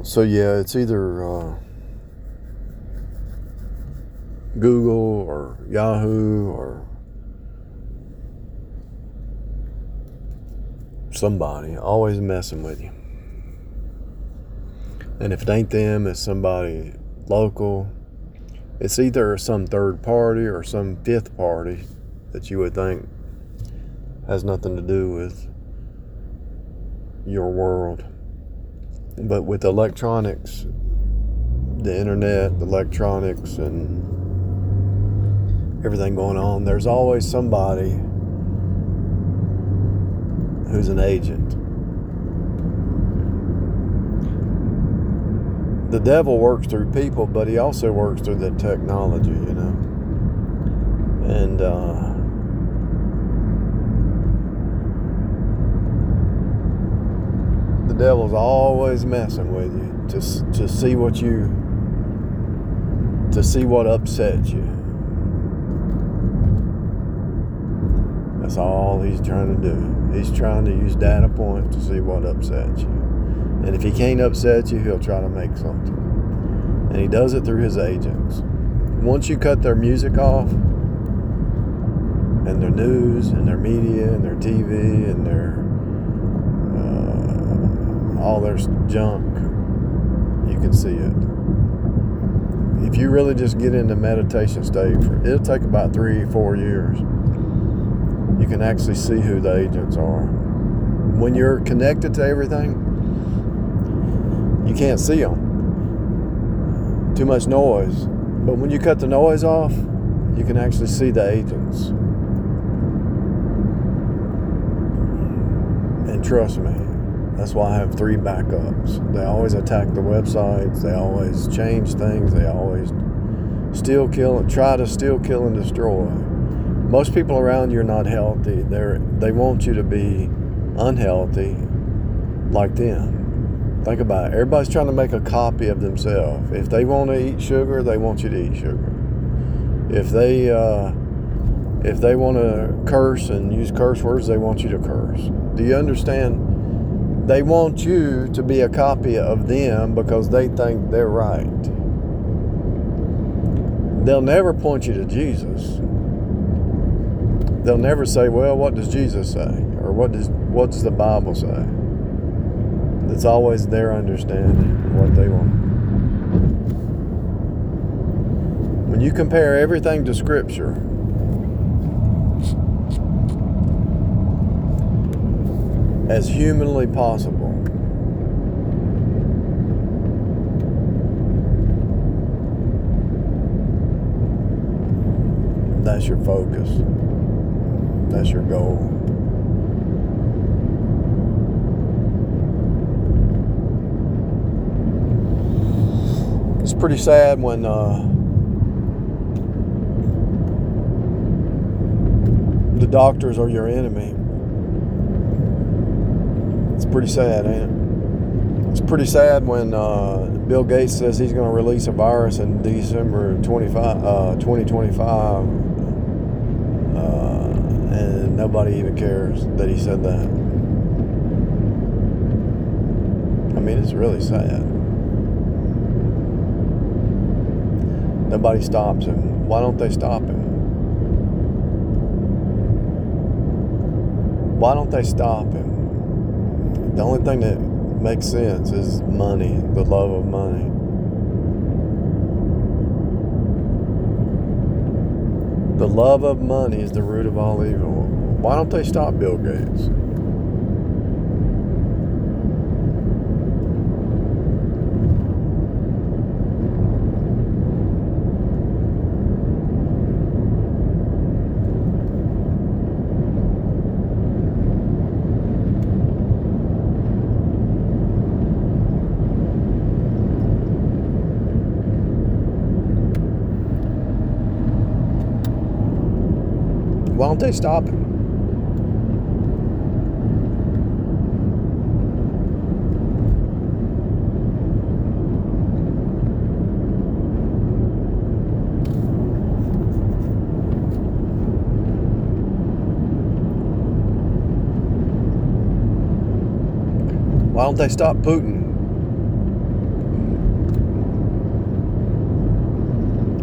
So yeah, it's either Google or Yahoo or somebody always messing with you. And if it ain't them, it's somebody local. It's either some third party or some fifth party that you would think has nothing to do with your world. But with electronics, the internet, the electronics, and everything going on, there's always somebody who's an agent. The devil works through people, but he also works through the technology, you know. And the devil's always messing with you to see what upsets you. That's all he's trying to do. He's trying to use data points to see what upsets you. And if he can't upset you, he'll try to make something. And he does it through his agents. Once you cut their music off, and their news, and their media, and their TV, and their all their junk, you can see it. If you really just get into meditation state, it'll take about 3-4 years. You can actually see who the agents are. When you're connected to everything, you can't see them. Too much noise. But when you cut the noise off, you can actually see the agents. And trust me, that's why I have 3 backups. They always attack the websites. They always change things. They always try to steal, kill, and destroy. Most people around you are not healthy. They want you to be unhealthy like them. Think about it. Everybody's trying to make a copy of themselves. If they want to eat sugar, they want you to eat sugar. If they want to curse and use curse words, they want you to curse. Do you understand? They want you to be a copy of them because they think they're right. They'll never point you to Jesus. They'll never say, well, what does Jesus say? Or what does the Bible say? It's always their understanding of what they want. When you compare everything to Scripture, as humanly possible, that's your focus. That's your goal. It's pretty sad when the doctors are your enemy. It's pretty sad, ain't it? It's pretty sad when Bill Gates says he's going to release a virus in December 2025, and nobody even cares that he said that. I mean, it's really sad. Nobody stops him. Why don't they stop him? Why don't they stop him? The only thing that makes sense is money, the love of money. The love of money is the root of all evil. Why don't they stop Bill Gates? Why don't they stop him? Why don't they stop Putin?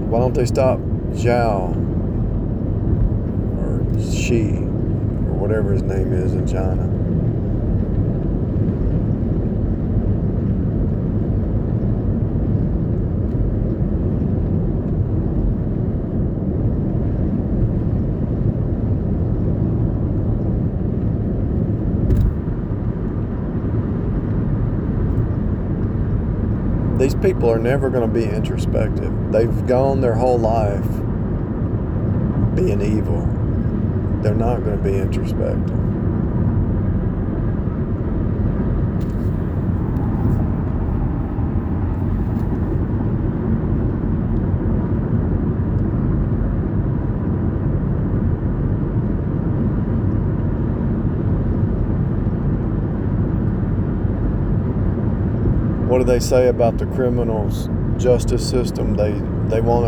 Why don't they stop Zhao or Xi or whatever his name is in China? These people are never going to be introspective. They've gone their whole life being evil. They're not going to be introspective. What do they say about the criminals' justice system? They want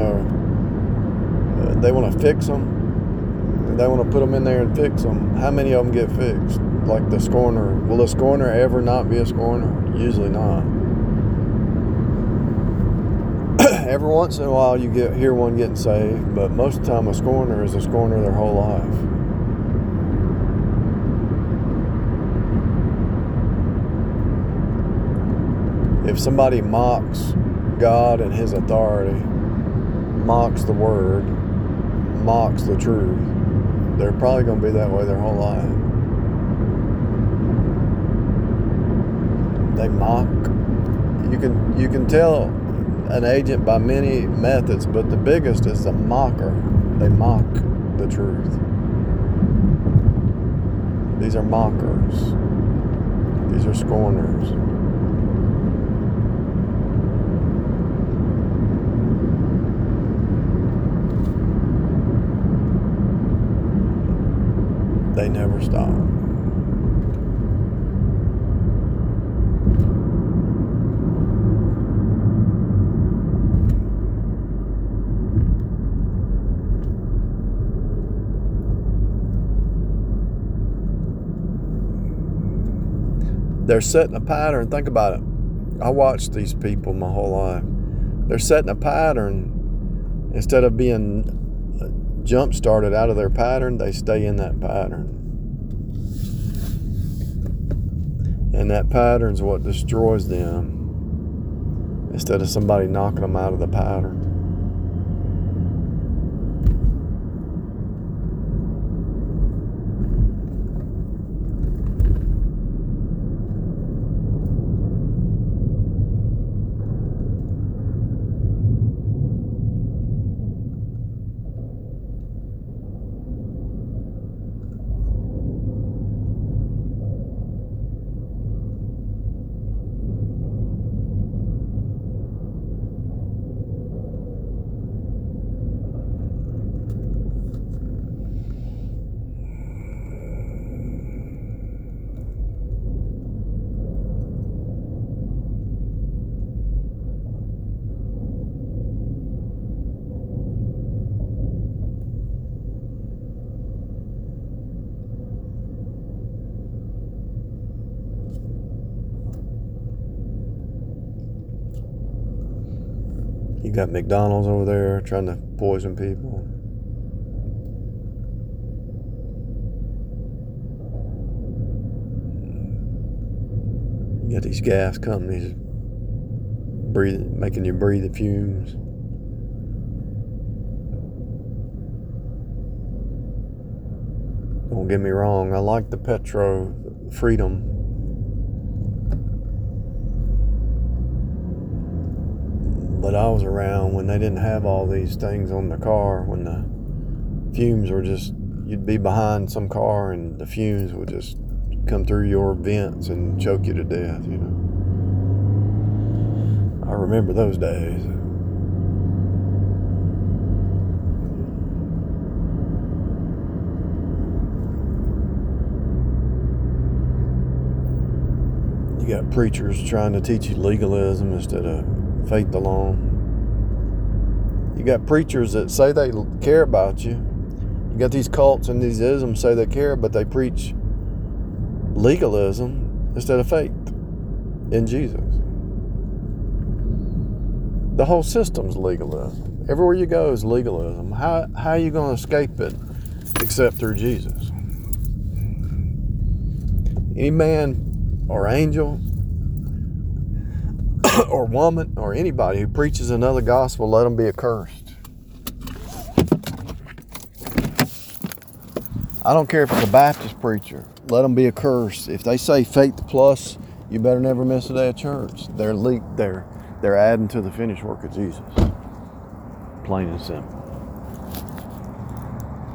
to fix them. They want to put them in there and fix them. How many of them get fixed? Like the scorner. Will a scorner ever not be a scorner? Usually not. Every once in a while you hear one getting saved, but most of the time a scorner is a scorner their whole life. If somebody mocks God and His authority, mocks the Word, mocks the truth, they're probably going to be that way their whole life. They mock. You can tell an agent by many methods, but the biggest is the mocker. They mock the truth. These are mockers. These are scorners. They never stop. They're setting a pattern. Think about it. I watched these people my whole life. They're setting a pattern. Instead of being jump started out of their pattern, they stay in that pattern. And that pattern's what destroys them, instead of somebody knocking them out of the pattern. You got McDonald's over there trying to poison people. You got these gas companies making you breathe the fumes. Don't get me wrong, I like the petro freedom. But I was around when they didn't have all these things on the car, when the fumes were just, you'd be behind some car and the fumes would just come through your vents and choke you to death, you know. I remember those days. You got preachers trying to teach you legalism instead of faith alone. You got preachers that say they care about you. You got these cults and these isms say they care, but they preach legalism instead of faith in Jesus. The whole system's legalism. Everywhere you go is legalism. How are you going to escape it except through Jesus? Any man or angel or woman or anybody who preaches another gospel, let them be accursed. I don't care if it's a Baptist preacher. Let them be accursed. If they say faith plus, you better never miss a day of church. They're adding to the finished work of Jesus. Plain and simple.